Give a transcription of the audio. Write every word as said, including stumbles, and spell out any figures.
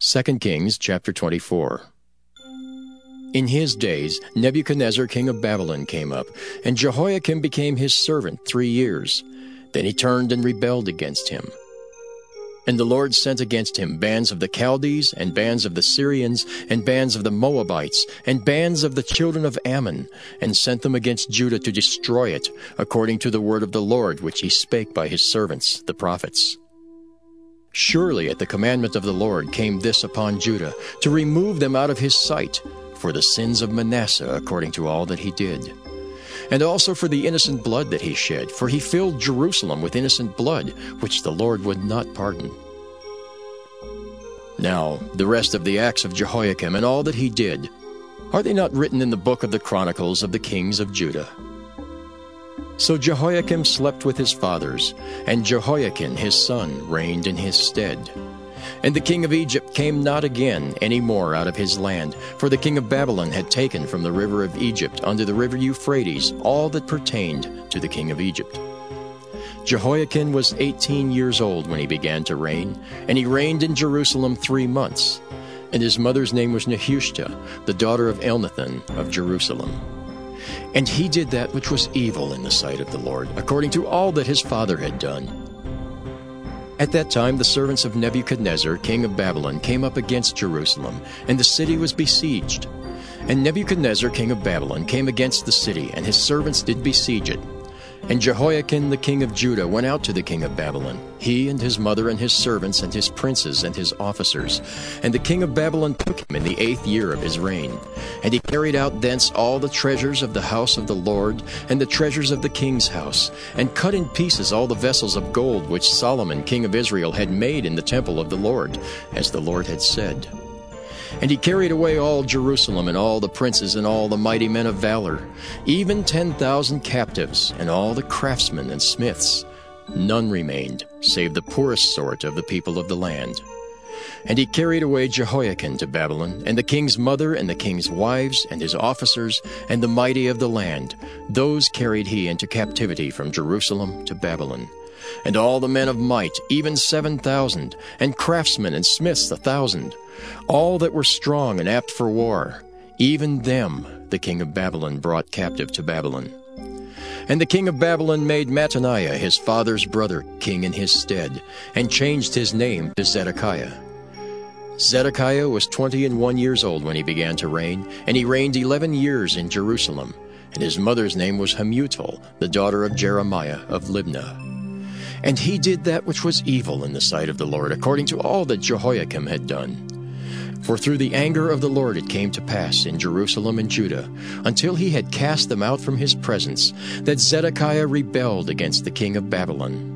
Second Kings chapter twenty-four. In his days Nebuchadnezzar king of Babylon came up, and Jehoiakim became his servant three years. Then he turned and rebelled against him. And the Lord sent against him bands of the Chaldees, and bands of the Syrians, and bands of the Moabites, and bands of the children of Ammon, and sent them against Judah to destroy it, according to the word of the Lord which he spake by his servants the prophets. Surely at the commandment of the Lord came this upon Judah, to remove them out of his sight, for the sins of Manasseh according to all that he did. And also for the innocent blood that he shed, for he filled Jerusalem with innocent blood, which the Lord would not pardon. Now the rest of the acts of Jehoiakim and all that he did, are they not written in the book of the Chronicles of the kings of Judah? So Jehoiakim slept with his fathers, and Jehoiakim his son reigned in his stead. And the king of Egypt came not again any more out of his land, for the king of Babylon had taken from the river of Egypt unto the river Euphrates all that pertained to the king of Egypt. Jehoiakim was eighteen years old when he began to reign, and he reigned in Jerusalem three months. And his mother's name was Nehushta, the daughter of Elnathan of Jerusalem. And he did that which was evil in the sight of the Lord, according to all that his father had done. At that time the servants of Nebuchadnezzar king of Babylon came up against Jerusalem, and the city was besieged. And Nebuchadnezzar king of Babylon came against the city, and his servants did besiege it. And Jehoiakim the king of Judah went out to the king of Babylon, he and his mother and his servants and his princes and his officers. And the king of Babylon took him in the eighth year of his reign. And he carried out thence all the treasures of the house of the Lord, and the treasures of the king's house, and cut in pieces all the vessels of gold which Solomon king of Israel had made in the temple of the Lord, as the Lord had said. And he carried away all Jerusalem, and all the princes, and all the mighty men of valor, even ten thousand captives, and all the craftsmen and smiths. None remained, save the poorest sort of the people of the land. And he carried away Jehoiakim to Babylon, and the king's mother, and the king's wives, and his officers, and the mighty of the land. Those carried he into captivity from Jerusalem to Babylon. And all the men of might, even seven thousand, and craftsmen and smiths a thousand, all that were strong and apt for war, even them the king of Babylon brought captive to Babylon. And the king of Babylon made Mattaniah his father's brother king in his stead, and changed his name to Zedekiah. Zedekiah was twenty and one years old when he began to reign, and he reigned eleven years in Jerusalem. And his mother's name was Hamutal, the daughter of Jeremiah of Libnah. And he did that which was evil in the sight of the Lord, according to all that Jehoiakim had done. For through the anger of the Lord it came to pass in Jerusalem and Judah, until he had cast them out from his presence, that Zedekiah rebelled against the king of Babylon.